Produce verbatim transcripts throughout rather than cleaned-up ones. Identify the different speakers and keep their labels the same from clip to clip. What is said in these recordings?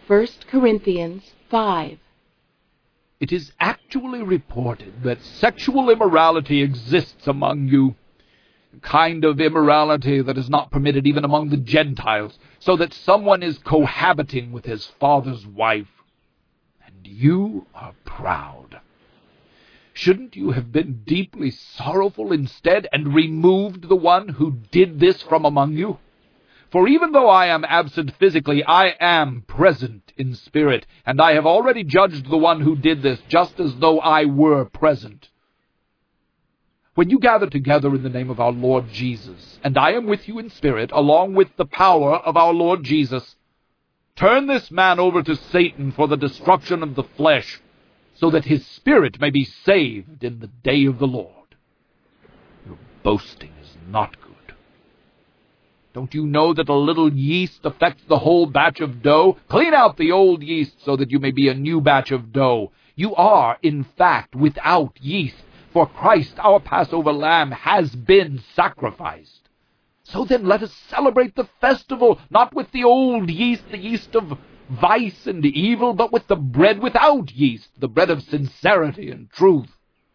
Speaker 1: First Corinthians five.
Speaker 2: It is actually reported that sexual immorality exists among you, a kind of immorality that is not permitted even among the Gentiles, so that someone is cohabiting with his father's wife. And you are proud. Shouldn't you have been deeply sorrowful instead, and removed the one who did this from among you? For even though I am absent physically, I am present in spirit, and I have already judged the one who did this, just as though I were present. When you gather together in the name of our Lord Jesus, and I am with you in spirit, along with the power of our Lord Jesus, turn this man over to Satan for the destruction of the flesh, so that his spirit may be saved in the day of the Lord. Your boasting is not good. Don't you know that a little yeast affects the whole batch of dough? Clean out the old yeast so that you may be a new batch of dough. You are, in fact, without yeast, for Christ, our Passover lamb, has been sacrificed. So then let us celebrate the festival, not with the old yeast, the yeast of vice and evil, but with the bread without yeast, the bread of sincerity and truth.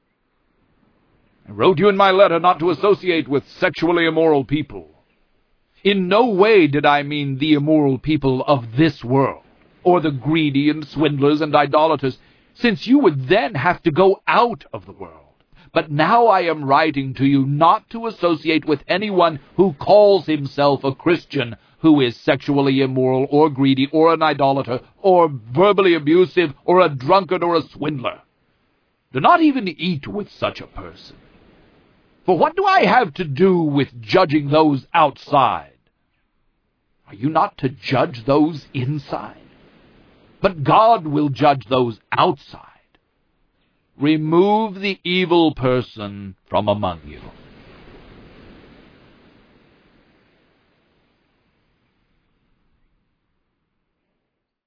Speaker 2: I wrote you in my letter not to associate with sexually immoral people. In no way did I mean the immoral people of this world, or the greedy and swindlers and idolaters, since you would then have to go out of the world. But now I am writing to you not to associate with anyone who calls himself a Christian, who is sexually immoral, or greedy, or an idolater, or verbally abusive, or a drunkard, or a swindler. Do not even eat with such a person. For what do I have to do with judging those outside? Are you not to judge those inside? But God will judge those outside. Remove the evil person from among you.